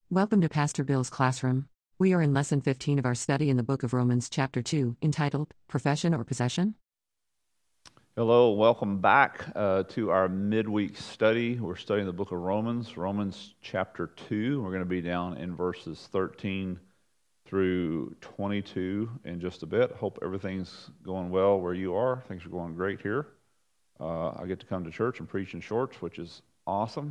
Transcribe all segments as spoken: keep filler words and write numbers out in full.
Welcome to Pastor Bill's classroom. We are in lesson fifteen of our study in the book of Romans, chapter two, entitled Profession or Possession. Hello, welcome back uh, to our midweek study. We're studying the book of Romans, Romans chapter two. We're going to be down in verses thirteen through twenty-two in just a bit. Hope everything's going well where you are. Things are going great here. Uh, I get to come to church and preach in shorts, which is awesome.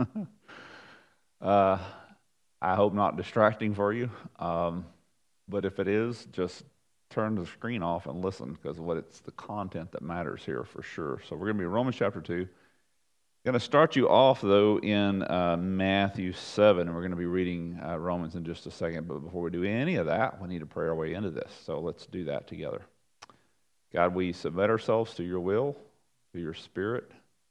uh, I hope not distracting for you, um, but if it is, just turn the screen off and listen, because what it's the content that matters here for sure. So we're going to be in Romans chapter two. Going to start you off, though, in uh, Matthew seven, and we're going to be reading uh, Romans in just a second. But before we do any of that, we need to pray our way into this. So let's do that together. God, we submit ourselves to your will, to your spirit.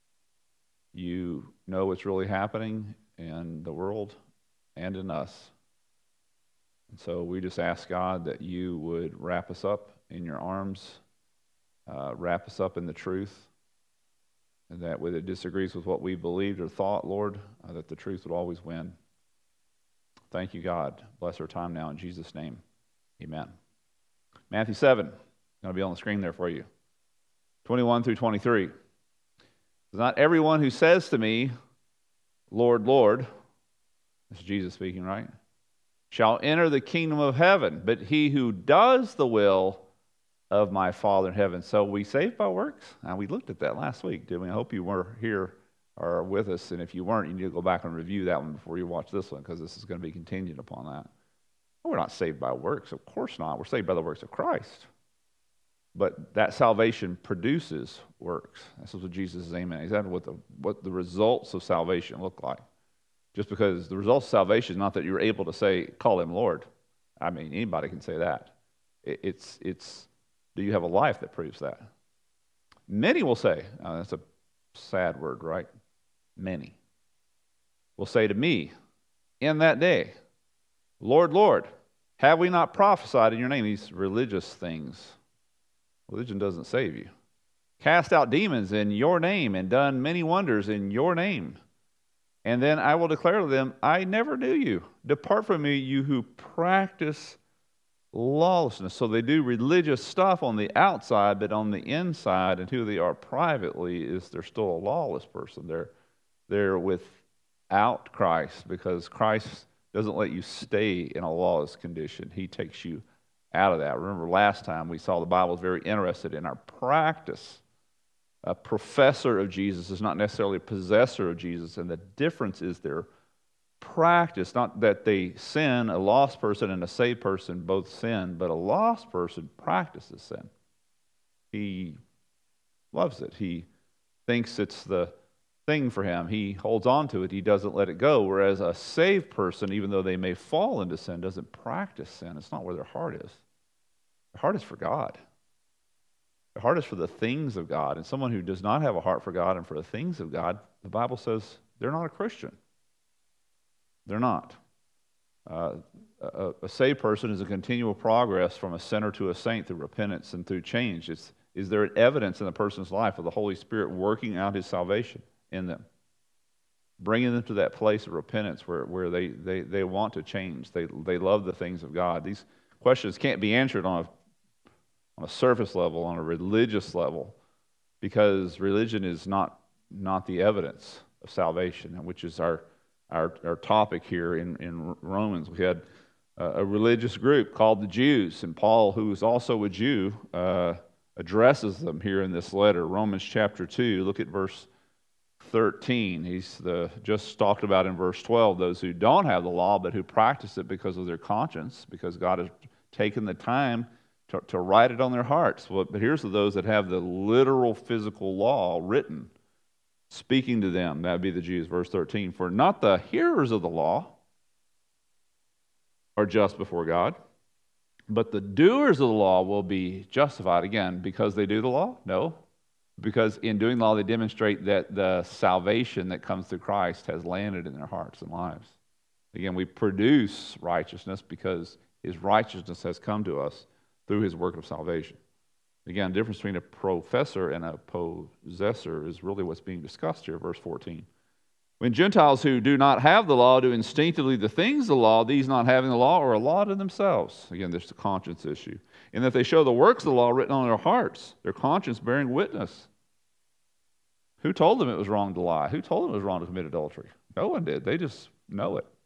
You know what's really happening in the world and in us. And so we just ask, God, that you would wrap us up in your arms, uh, wrap us up in the truth, and that when it disagrees with what we believed or thought, Lord, uh, that the truth would always win. Thank you, God. Bless our time now in Jesus' name. Amen. Matthew seven, going to be on the screen there for you. twenty-one through twenty-three. Not everyone who says to me, Lord, Lord, this is Jesus speaking, right? Shall enter the kingdom of heaven, but he who does the will of my Father in heaven. So we saved by works? Now, we looked at that last week, didn't we? I hope you were here or with us, and if you weren't, you need to go back and review that one before you watch this one, because this is going to be contingent upon that. Well, we're not saved by works. Of course not. We're saved by the works of Christ. But that salvation produces works. That's what Jesus is aiming at. Exactly what the, what the results of salvation look like. Just because the results of salvation is not that you're able to say, call him Lord. I mean, anybody can say that. It, it's, it's, do you have a life that proves that? Many will say, uh, that's a sad word, right? Many will say to me in that day, Lord, Lord, have we not prophesied in your name? These religious things. Religion doesn't save you. Cast out demons in your name and done many wonders in your name. And then I will declare to them, I never knew you. Depart from me, you who practice lawlessness. So they do religious stuff on the outside, but on the inside, and who they are privately, is they're still a lawless person. They're, they're without Christ, because Christ doesn't let you stay in a lawless condition. He takes you out of that. Remember last time we saw the Bible is very interested in our practice. A professor of Jesus is not necessarily a possessor of Jesus, and the difference is their practice. Not that they sin, a lost person and a saved person both sin, but a lost person practices sin. He loves it. He thinks it's the thing for him. He holds on to it. He doesn't let it go. Whereas a saved person, even though they may fall into sin, doesn't practice sin. It's not where their heart is. Their heart is for God. The heart is for the things of God. And someone who does not have a heart for God and for the things of God, the Bible says they're not a Christian. They're not. Uh, a, a saved person is a continual progress from a sinner to a saint through repentance and through change. It's, is there evidence in the person's life of the Holy Spirit working out his salvation in them? Bringing them to that place of repentance where, where they, they, they want to change. They, they love the things of God. These questions can't be answered on a on a surface level, on a religious level, because religion is not not the evidence of salvation, which is our our, our topic here in, in Romans. We had uh, a religious group called the Jews, and Paul, who is also a Jew, uh, addresses them here in this letter, Romans chapter two. Look at verse thirteen. He's the, just talked about in verse twelve, those who don't have the law, but who practice it because of their conscience, because God has taken the time To, to write it on their hearts. Well, but here's to those that have the literal physical law written, speaking to them. That would be the Jews, verse thirteen. For not the hearers of the law are just before God, but the doers of the law will be justified. Again, because they do the law? No. Because in doing the law, they demonstrate that the salvation that comes through Christ has landed in their hearts and lives. Again, we produce righteousness because his righteousness has come to us through his work of salvation. Again, the difference between a professor and a possessor is really what's being discussed here, verse fourteen. When Gentiles who do not have the law do instinctively the things of the law, these not having the law are a law to themselves. Again, there's the conscience issue. And that they show the works of the law written on their hearts, their conscience bearing witness. Who told them it was wrong to lie? Who told them it was wrong to commit adultery? No one did. They just know it.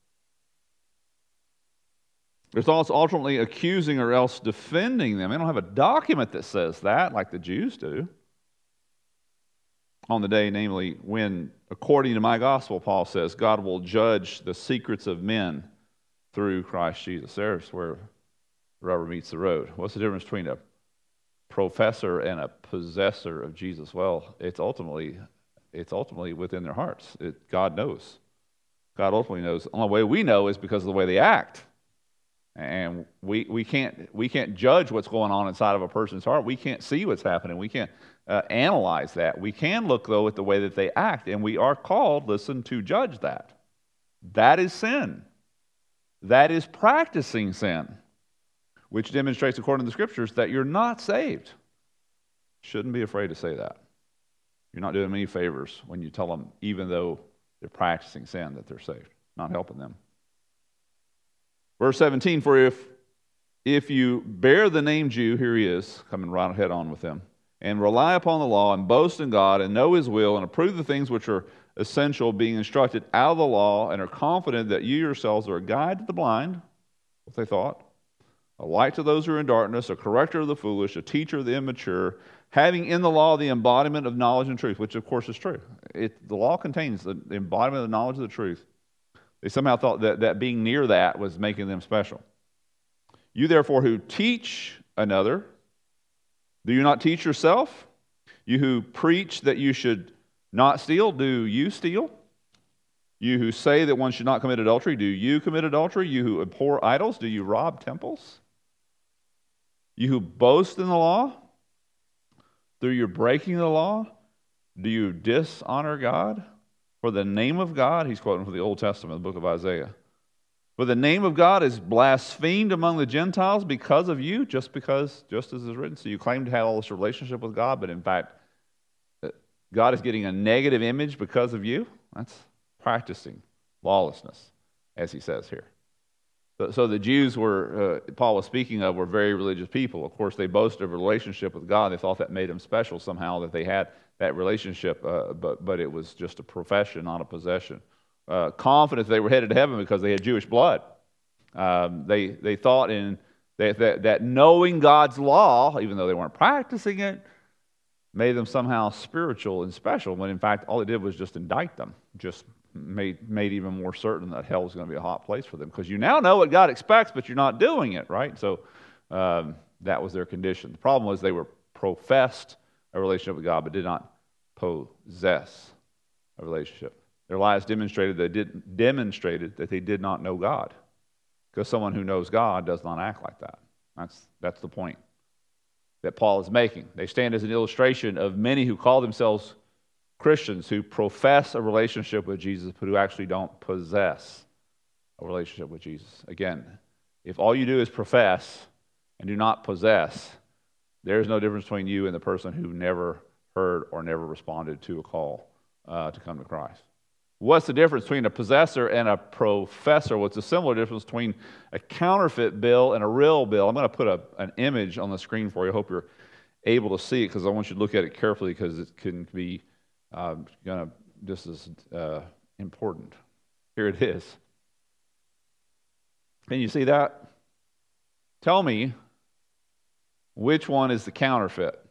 There's also ultimately accusing or else defending them. They don't have a document that says that, like the Jews do. On the day, namely, when, according to my gospel, Paul says, God will judge the secrets of men through Christ Jesus. There's where the rubber meets the road. What's the difference between a professor and a possessor of Jesus? Well, it's ultimately, it's ultimately within their hearts. It, God knows. God ultimately knows. The only way we know is because of the way they act. And we, we can't we can't judge what's going on inside of a person's heart. We can't see what's happening. We can't uh, analyze that. We can look, though, at the way that they act, and we are called, listen, to judge that. That is sin. That is practicing sin, which demonstrates, according to the Scriptures, that you're not saved. Shouldn't be afraid to say that. You're not doing them any favors when you tell them, even though they're practicing sin, that they're saved. Not helping them. Verse seventeen, for if if you bear the name Jew, here he is, coming right head on with them, and rely upon the law, and boast in God, and know his will, and approve the things which are essential, being instructed out of the law, and are confident that you yourselves are a guide to the blind, what they thought, a light to those who are in darkness, a corrector of the foolish, a teacher of the immature, having in the law the embodiment of knowledge and truth, which of course is true. It, the law contains the embodiment of the knowledge of the truth. They somehow thought that, that being near that was making them special. You therefore who teach another, do you not teach yourself? You who preach that you should not steal, do you steal? You who say that one should not commit adultery, do you commit adultery? You who abhor idols, do you rob temples? You who boast in the law, through your breaking the law, do you dishonor God? For the name of God, he's quoting from the Old Testament, the book of Isaiah. For the name of God is blasphemed among the Gentiles because of you, just because, just as is written. So you claim to have all this relationship with God, but in fact, God is getting a negative image because of you. That's practicing lawlessness, as he says here. So, so the Jews were, uh, Paul was speaking of, were very religious people. Of course, they boasted of a relationship with God. They thought that made them special somehow, that they had that relationship, uh, but but it was just a profession, not a possession. Uh, confident they were headed to heaven because they had Jewish blood. Um, they they thought in that, that that knowing God's law, even though they weren't practicing it, made them somehow spiritual and special. When in fact all it did was just indict them, just made made even more certain that hell was going to be a hot place for them, because you now know what God expects, but you're not doing it, right? So um, that was their condition. The problem was they were professed a relationship with God, but did not possess a relationship. Their lives demonstrated they did demonstrated that they did not know God, because someone who knows God does not act like that. That's that's the point that Paul is making. They stand as an illustration of many who call themselves Christians, who profess a relationship with Jesus, but who actually don't possess a relationship with Jesus. Again, if all you do is profess and do not possess, there is no difference between you and the person who never heard or never responded to a call uh, to come to Christ. What's the difference between a possessor and a professor? What's a similar difference between a counterfeit bill and a real bill? I'm going to put a, an image on the screen for you. I hope you're able to see it, because I want you to look at it carefully, because it can be uh, kind of just as uh, important. Here it is. Can you see that? Tell me which one is the counterfeit.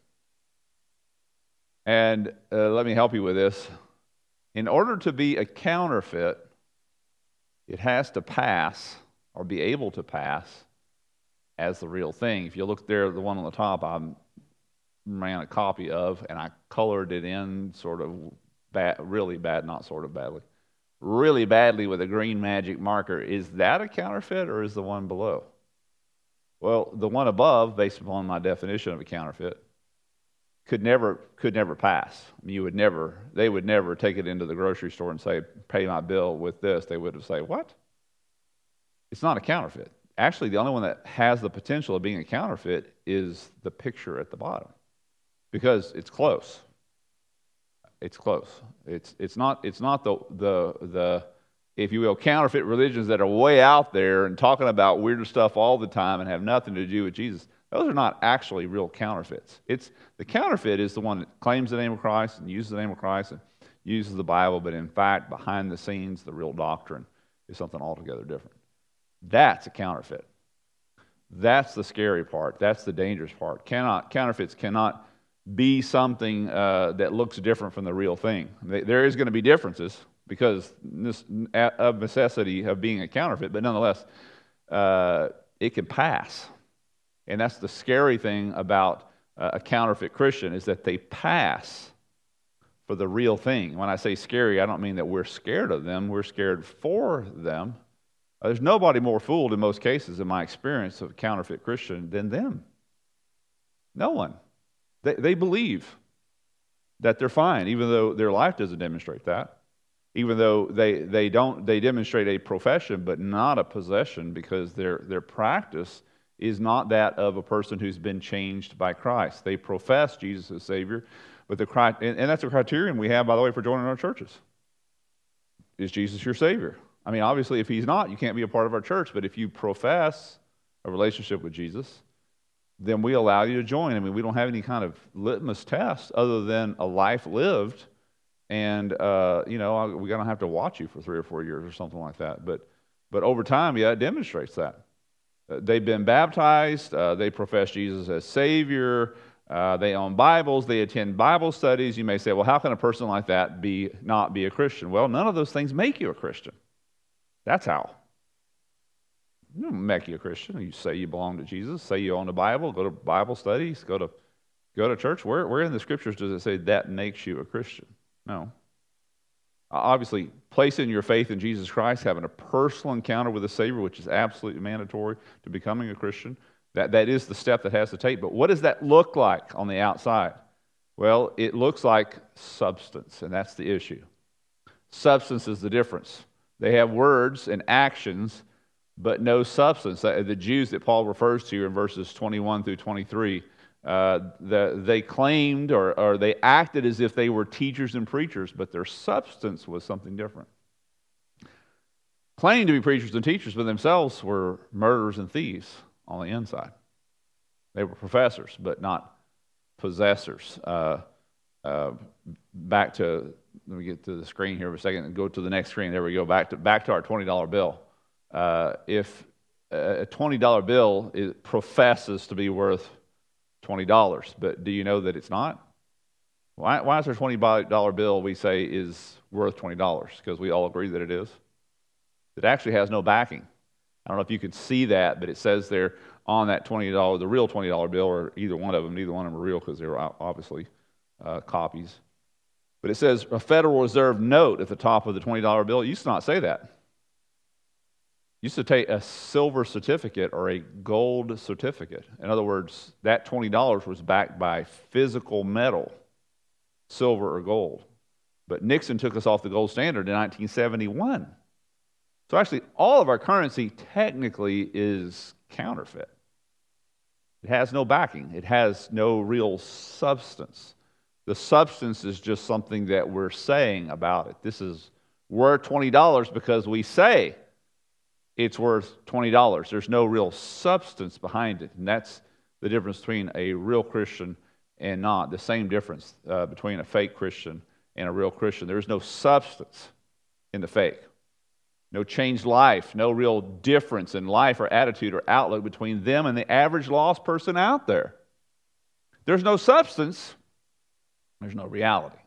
And uh, let me help you with this. In order to be a counterfeit, it has to pass, or be able to pass, as the real thing. If you look there, the one on the top, I ran a copy of, and I colored it in sort of bad, really bad, not sort of badly, really badly with a green magic marker. Is that a counterfeit, or is the one below? Well, the one above, based upon my definition of a counterfeit, could never could never pass. I mean, you would never, they would never take it into the grocery store and say, pay my bill with this. They would have said, what? It's not a counterfeit. Actually, the only one that has the potential of being a counterfeit is the picture at the bottom, because it's close. It's close. It's it's not it's not the the the if you will counterfeit religions that are way out there and talking about weird stuff all the time and have nothing to do with Jesus. Those are not actually real counterfeits. It's the counterfeit is the one that claims the name of Christ and uses the name of Christ and uses the Bible, but in fact, behind the scenes, the real doctrine is something altogether different. That's a counterfeit. That's the scary part. That's the dangerous part. Cannot counterfeits cannot be something uh, that looks different from the real thing. There is going to be differences because of necessity of being a counterfeit, but nonetheless, uh, it can pass. And that's the scary thing about uh, a counterfeit Christian is that they pass for the real thing. When I say scary, I don't mean that we're scared of them. We're scared for them. Uh, there's nobody more fooled in most cases, in my experience of a counterfeit Christian, than them. No one. They, they believe that they're fine, even though their life doesn't demonstrate that. Even though they, they don't, they demonstrate a profession, but not a possession, because their, their practice is not that of a person who's been changed by Christ. They profess Jesus as Savior, but the and, and that's a criterion we have, by the way, for joining our churches. Is Jesus your Savior? I mean, obviously, if He's not, you can't be a part of our church. But if you profess a relationship with Jesus, then we allow you to join. I mean, we don't have any kind of litmus test other than a life lived. And, uh, you know, we're going to have to watch you for three or four years or something like that. But but over time, yeah, it demonstrates that. Uh, they've been baptized. Uh, they profess Jesus as Savior. Uh, they own Bibles. They attend Bible studies. You may say, well, how can a person like that be not be a Christian? Well, none of those things make you a Christian. That's how. It doesn't make you a Christian. You say you belong to Jesus, say you own the Bible, go to Bible studies, go to go to church. Where, where in the Scriptures does it say that makes you a Christian? No. Obviously, placing your faith in Jesus Christ, having a personal encounter with the Savior, which is absolutely mandatory to becoming a Christian, that, that is the step that has to take. But what does that look like on the outside? Well, it looks like substance, and that's the issue. Substance is the difference. They have words and actions, but no substance. The Jews that Paul refers to in verses twenty-one through twenty-three, uh, the, they claimed or, or they acted as if they were teachers and preachers, but their substance was something different. Claimed to be preachers and teachers, but themselves were murderers and thieves on the inside. They were professors, but not possessors. Uh, uh, back to, let me get to the screen here for a second and go to the next screen. There we go, back to, back to our twenty dollar bill. Uh, if a twenty dollar bill is, professes to be worth twenty dollars, but do you know that it's not? Why, why is there a twenty dollar bill we say is worth twenty dollars? Because we all agree that it is. It actually has no backing. I don't know if you can see that, but it says there on that twenty dollar, the real twenty dollar bill, or either one of them, neither one of them are real because they were obviously uh, copies. But it says a Federal Reserve note at the top of the twenty dollar bill. It used to not say that. Used to take a silver certificate or a gold certificate. In other words, that twenty dollars was backed by physical metal, silver or gold. But Nixon took us off the gold standard in nineteen seventy-one. So actually, all of our currency technically is counterfeit. It has no backing. It has no real substance. The substance is just something that we're saying about it. This is worth twenty dollars because we say it's worth twenty dollars. There's no real substance behind it. And that's the difference between a real Christian and not. The same difference uh, between a fake Christian and a real Christian. There's no substance in the fake. No changed life. No real difference in life or attitude or outlook between them and the average lost person out there. There's no substance. There's no reality.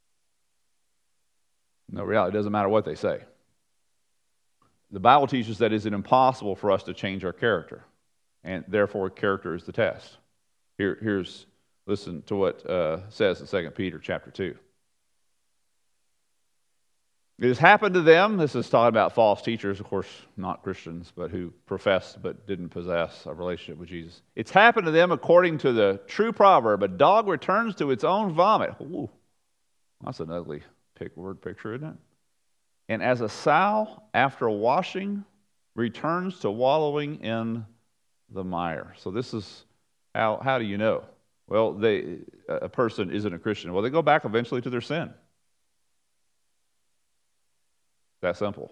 No reality. It doesn't matter what they say. The Bible teaches that it's impossible for us to change our character, and therefore character is the test. Here, here's, listen to what uh, says in Second Peter chapter two. It has happened to them, this is talking about false teachers, of course, not Christians, but who professed but didn't possess a relationship with Jesus. It's happened to them according to the true proverb, a dog returns to its own vomit. Ooh, that's an ugly pick word picture, isn't it? And as a sow, after washing, returns to wallowing in the mire. So this is, how, how do you know? Well, they, a person isn't a Christian. Well, they go back eventually to their sin. that simple.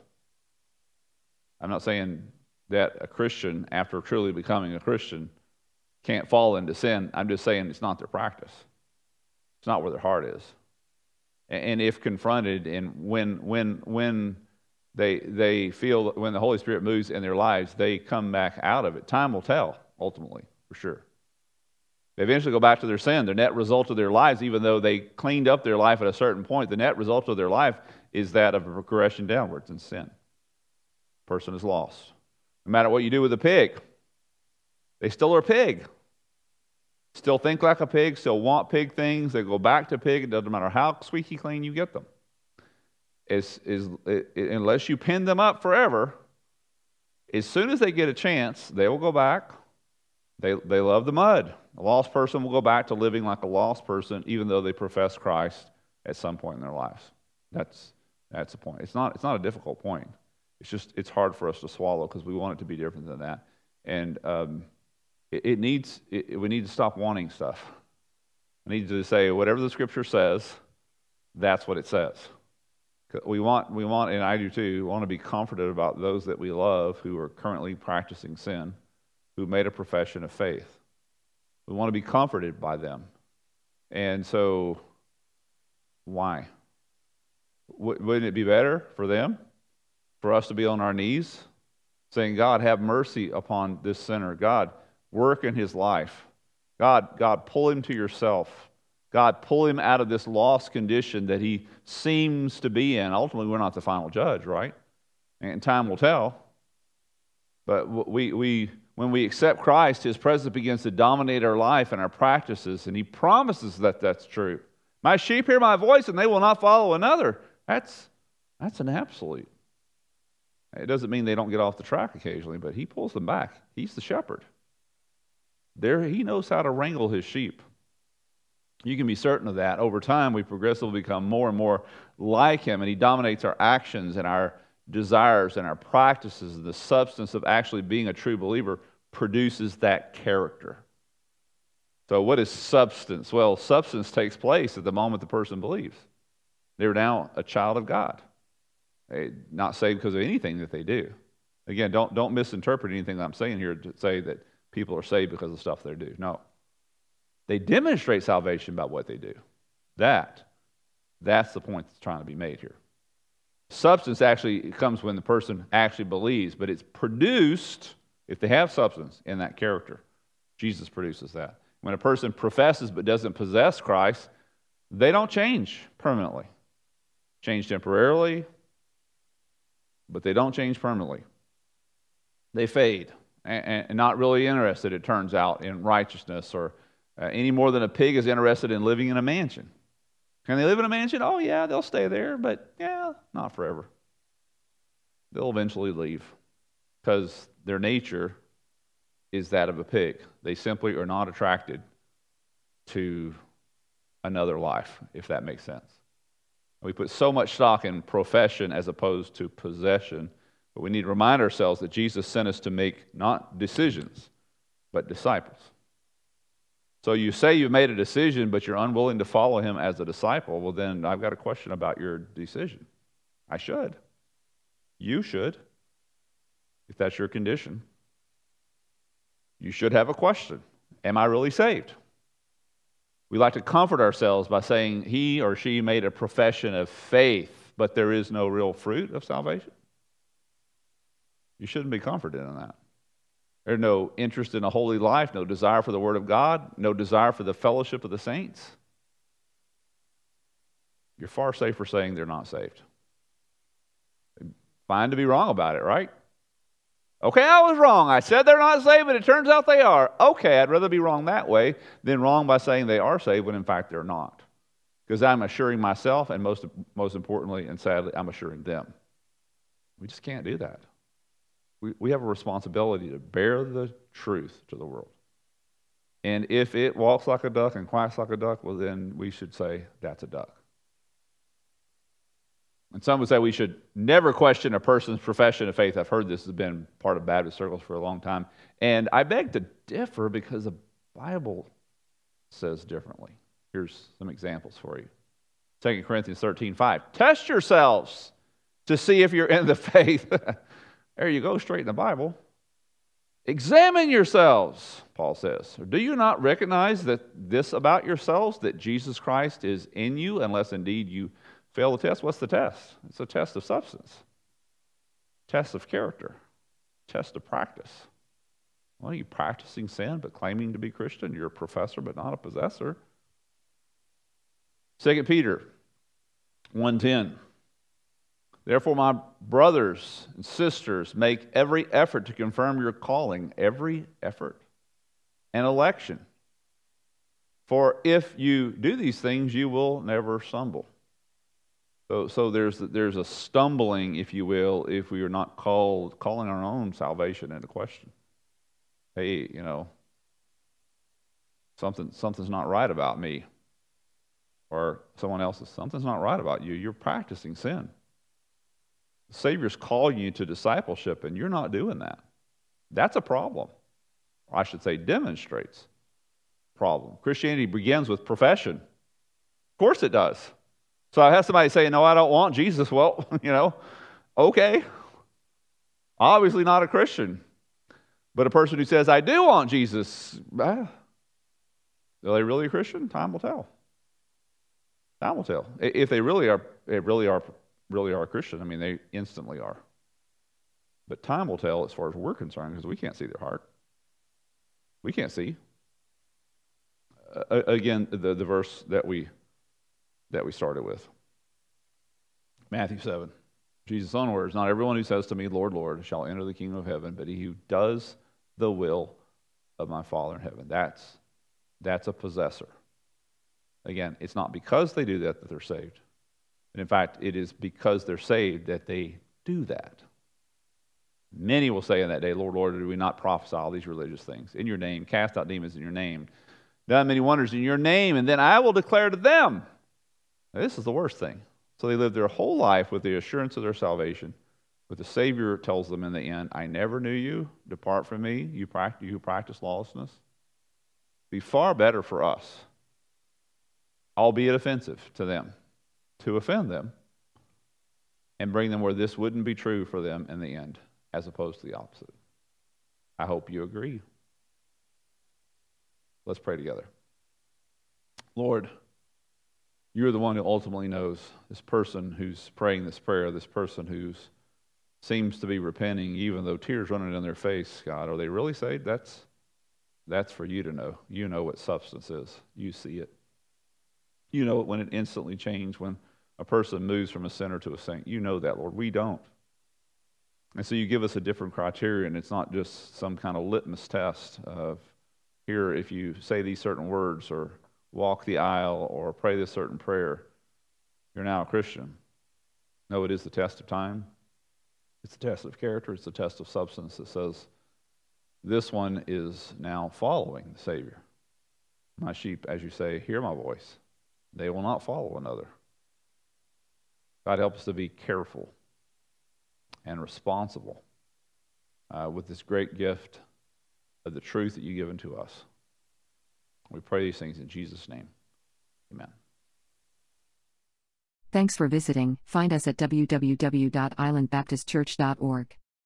I'm not saying that a Christian, after truly becoming a Christian, can't fall into sin. I'm just saying it's not their practice. It's not where their heart is. And if confronted, and when when when they they feel, when the Holy Spirit moves in their lives, they come back out of it. Time will tell, ultimately, for sure. They eventually go back to their sin. The net result of their lives, even though they cleaned up their life at a certain point, the net result of their life is that of a progression downwards in sin. Person is lost. No matter what you do with a pig, they still are a pig. Still think like a pig, still want pig things. They go back to pig. It doesn't matter how squeaky clean you get them. It's, it's, it, unless you pin them up forever, as soon as they get a chance, they will go back. They, they love the mud. A lost person will go back to living like a lost person, even though they profess Christ at some point in their lives. That's, that's the point. It's not, it's not a difficult point. It's just, it's hard for us to swallow because we want it to be different than that. And um, it, it needs, it, we need to stop wanting stuff. We need to say, whatever the Scripture says, that's what it says. We want, we want, and I do too, we want to be comforted about those that we love who are currently practicing sin, who made a profession of faith. We want to be comforted by them. And so, why? W- wouldn't it be better for them, for us to be on our knees, saying, God, have mercy upon this sinner. God, work in his life. God, God, pull him to yourself. God, pull him out of this lost condition that he seems to be in. Ultimately, we're not the final judge, right? And time will tell. But we, we, when we accept Christ, his presence begins to dominate our life and our practices, and he promises that that's true. My sheep hear my voice, and they will not follow another. That's, that's an absolute. It doesn't mean they don't get off the track occasionally, but he pulls them back. He's the shepherd. There, he knows how to wrangle his sheep. You can be certain of that. Over time, we progressively become more and more like him, and he dominates our actions and our desires and our practices. The substance of actually being a true believer produces that character. So what is substance? Well, substance takes place at the moment the person believes. They're now a child of God. They're not saved because of anything that they do. Again, don't, don't misinterpret anything that I'm saying here to say that people are saved because of stuff they do. No. They demonstrate salvation by what they do. That, that's the point that's trying to be made here. Substance actually comes when the person actually believes, but it's produced, if they have substance, in that character. Jesus produces that. When a person professes but doesn't possess Christ, they don't change permanently. Change temporarily, but they don't change permanently. They fade, and, and not really interested, it turns out, in righteousness or Uh, any more than a pig is interested in living in a mansion. Can they live in a mansion? Oh, yeah, they'll stay there, but yeah, not forever. They'll eventually leave because their nature is that of a pig. They simply are not attracted to another life, if that makes sense. We put so much stock in profession as opposed to possession, but we need to remind ourselves that Jesus sent us to make not decisions, but disciples. So you say you've made a decision, but you're unwilling to follow him as a disciple. Well, then I've got a question about your decision. I should. You should. If that's your condition. You should have a question. Am I really saved? We like to comfort ourselves by saying he or she made a profession of faith, but there is no real fruit of salvation. You shouldn't be comforted in that. There's no interest in a holy life, no desire for the Word of God, no desire for the fellowship of the saints. You're far safer saying they're not saved. Fine to be wrong about it, right? Okay, I was wrong. I said they're not saved, but it turns out they are. Okay, I'd rather be wrong that way than wrong by saying they are saved when in fact they're not. Because I'm assuring myself, and most, most importantly and sadly, I'm assuring them. We just can't do that. We, we have a responsibility to bear the truth to the world. And if it walks like a duck and quacks like a duck, well then we should say that's a duck. And some would say we should never question a person's profession of faith. I've heard this has been part of Baptist circles for a long time. And I beg to differ because the Bible says differently. Here's some examples for you. Second Corinthians thirteen five. Test yourselves. to see if you're in the faith. There you go, straight in the Bible. Examine yourselves, Paul says. Do you not recognize that this about yourselves, that Jesus Christ is in you, unless indeed you fail the test? What's the test? It's a test of substance, test of character, test of practice. Well, are you practicing sin but claiming to be Christian? You're a professor but not a possessor. Second Peter one ten. Therefore, my brothers and sisters, make every effort to confirm your calling, every effort, and election. For if you do these things, you will never stumble. So, so there's there's a stumbling, if you will, if we are not called calling our own salvation into question. Hey, you know, something something's not right about me, or someone else's. Something's not right about you. You're practicing sin. The Savior's calling you to discipleship, and you're not doing that. That's a problem. Or I should say, demonstrates a problem. Christianity begins with profession. Of course it does. So I have somebody say, no, I don't want Jesus. Well, you know, okay. Obviously not a Christian. But a person who says, I do want Jesus, ah, are they really a Christian? Time will tell. Time will tell. If they really are, they really are really are a Christian, I mean, they instantly are. But time will tell as far as we're concerned, because we can't see their heart. We can't see. Uh, again, the, the verse that we that we started with. Matthew seven. Jesus' own words, not everyone who says to me, Lord, Lord, shall enter the kingdom of heaven, but he who does the will of my Father in heaven. That's, that's a possessor. Again, it's not because they do that that they're saved. And in fact, it is because they're saved that they do that. Many will say in that day, Lord, Lord, do we not prophesy all these religious things in your name, cast out demons in your name, done many wonders in your name, and then I will declare to them. Now, this is the worst thing. So they live their whole life with the assurance of their salvation, but the Savior tells them in the end, I never knew you, depart from me, you, practice, you who practice lawlessness. It'd be far better for us, albeit offensive to them, to offend them and bring them where this wouldn't be true for them in the end, as opposed to the opposite. I hope you agree. Let's pray together. Lord, you're the one who ultimately knows this person who's praying this prayer, this person who seems to be repenting, even though tears running down their face. God, are they really saved? That's, that's for you to know. You know what substance is. You see it. You know it when it instantly changes, when a person moves from a sinner to a saint. You know that, Lord. We don't. And so you give us a different criterion. It's not just some kind of litmus test of, here, if you say these certain words or walk the aisle or pray this certain prayer, you're now a Christian. No, it is the test of time. It's the test of character. It's the test of substance that says, this one is now following the Savior. My sheep, as you say, hear my voice. They will not follow another. God, help us to be careful and responsible uh, with this great gift of the truth that you've given to us. We pray these things in Jesus' name. Amen. Thanks for visiting. Find us at w w w dot island baptist church dot org.